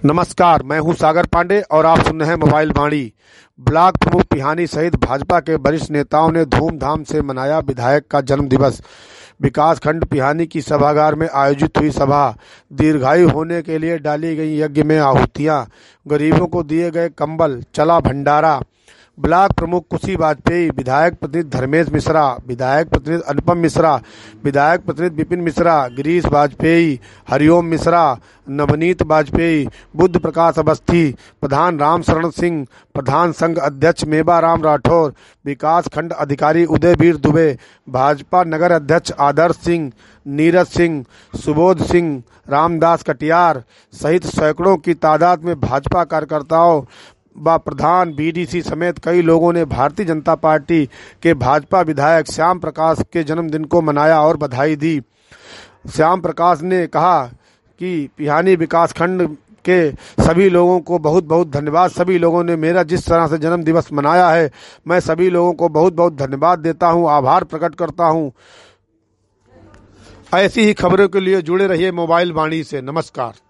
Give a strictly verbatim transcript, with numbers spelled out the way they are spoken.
नमस्कार, मैं हूं सागर पांडे और आप सुन रहे हैं मोबाइल वाणी। ब्लॉक प्रमुख पिहानी सहित भाजपा के वरिष्ठ नेताओं ने धूमधाम से मनाया विधायक का जन्म दिवस। विकास खंड पिहानी की सभागार में आयोजित हुई सभा। दीर्घायु होने के लिए डाली गई यज्ञ में आहुतियां, गरीबों को दिए गए कंबल, चला भंडारा। ब्लॉक प्रमुख कुशी वाजपेयी, विधायक प्रतिनिधि धर्मेश मिश्रा, विधायक प्रतिनिधि अनुपम मिश्रा, विधायक प्रतिनिधि विपिन मिश्रा, गिरीश वाजपेयी, हरिओम मिश्रा, नवनीत वाजपेयी, बुद्ध प्रकाश अवस्थी, प्रधान राम शरण सिंह, प्रधान संघ अध्यक्ष मेवा राम राठौर, विकास खंड अधिकारी उदयवीर दुबे, भाजपा नगर अध्यक्ष आदर्श सिंह, नीरज सिंह, सुबोध सिंह, रामदास कटियार सहित सैकड़ों की तादाद में भाजपा कार्यकर्ताओं व प्रधान बीडीसी समेत कई लोगों ने भारतीय जनता पार्टी के भाजपा विधायक श्याम प्रकाश के जन्मदिन को मनाया और बधाई दी। श्याम प्रकाश ने कहा कि पिहानी विकास खंड के सभी लोगों को बहुत बहुत धन्यवाद। सभी लोगों ने मेरा जिस तरह से जन्म दिवस मनाया है, मैं सभी लोगों को बहुत बहुत धन्यवाद देता हूं, आभार प्रकट करता हूं। ऐसी ही खबरों के लिए जुड़े रहिए मोबाइल वाणी से। नमस्कार।